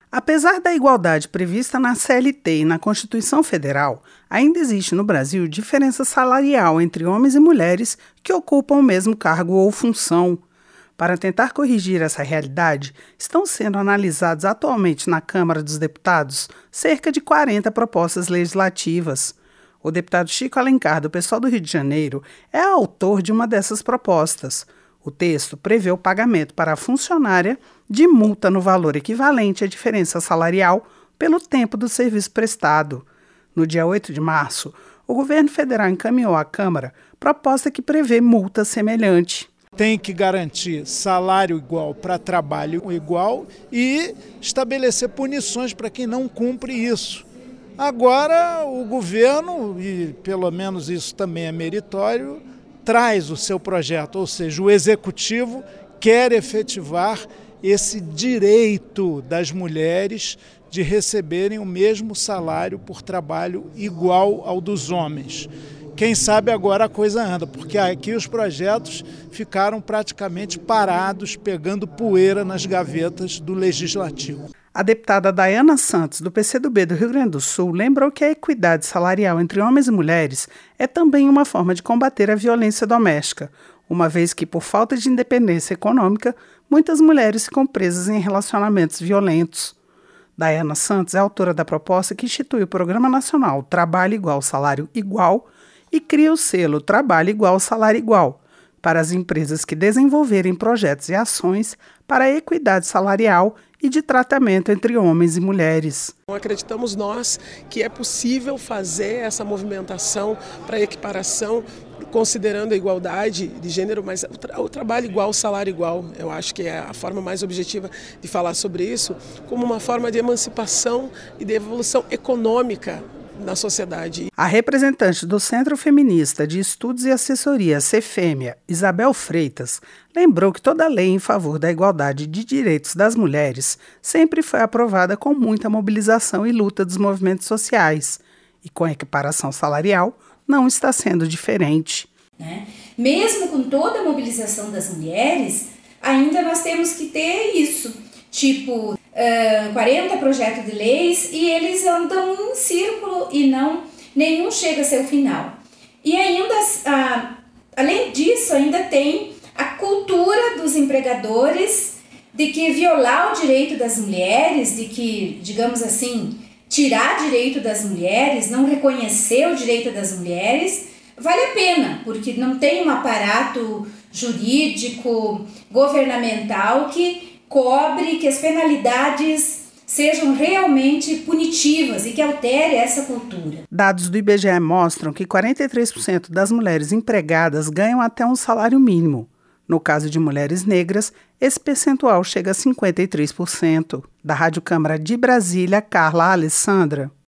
Apesar da igualdade prevista na CLT e na Constituição Federal, ainda existe no Brasil diferença salarial entre homens e mulheres que ocupam o mesmo cargo ou função. Para tentar corrigir essa realidade, estão sendo analisadas atualmente na Câmara dos Deputados cerca de 40 propostas legislativas. O deputado Chico Alencar, do PSOL do Rio de Janeiro, é autor de uma dessas propostas. O texto prevê o pagamento para a funcionária de multa no valor equivalente à diferença salarial pelo tempo do serviço prestado. No dia 8 de março, o governo federal encaminhou à Câmara proposta que prevê multa semelhante. Tem que garantir salário igual para trabalho igual e estabelecer punições para quem não cumpre isso. Agora o governo, e pelo menos isso também é meritório, traz o seu projeto, ou seja, o executivo quer efetivar esse direito das mulheres de receberem o mesmo salário por trabalho igual ao dos homens. Quem sabe agora a coisa anda, porque aqui os projetos ficaram praticamente parados, pegando poeira nas gavetas do Legislativo. A deputada Dayana Santos, do PCdoB do Rio Grande do Sul, lembrou que a equidade salarial entre homens e mulheres é também uma forma de combater a violência doméstica, uma vez que, por falta de independência econômica, muitas mulheres ficam presas em relacionamentos violentos. Dayana Santos é autora da proposta que institui o Programa Nacional Trabalho Igual, Salário Igual e cria o selo Trabalho Igual, Salário Igual para as empresas que desenvolverem projetos e ações para a equidade salarial e de tratamento entre homens e mulheres. Acreditamos nós que é possível fazer essa movimentação para a equiparação, considerando a igualdade de gênero, mas o trabalho igual, o salário igual. Eu acho que é a forma mais objetiva de falar sobre isso, como uma forma de emancipação e de evolução econômica na sociedade. A representante do Centro Feminista de Estudos e Assessoria, Cefêmea, Isabel Freitas, lembrou que toda lei em favor da igualdade de direitos das mulheres sempre foi aprovada com muita mobilização e luta dos movimentos sociais. E com a equiparação salarial, não está sendo diferente. Mesmo com toda a mobilização das mulheres, ainda nós temos que ter isso. Tipo, 40 projetos de leis e eles andam em círculo e nenhum chega a seu final. E ainda, além disso, ainda tem a cultura dos empregadores de que violar o direito das mulheres, de que, digamos assim, tirar direito das mulheres, não reconhecer o direito das mulheres, vale a pena, porque não tem um aparato jurídico, governamental que cobre que as penalidades sejam realmente punitivas e que altere essa cultura. Dados do IBGE mostram que 43% das mulheres empregadas ganham até um salário mínimo. No caso de mulheres negras, esse percentual chega a 53%. Da Rádio Câmara de Brasília, Carla Alessandra.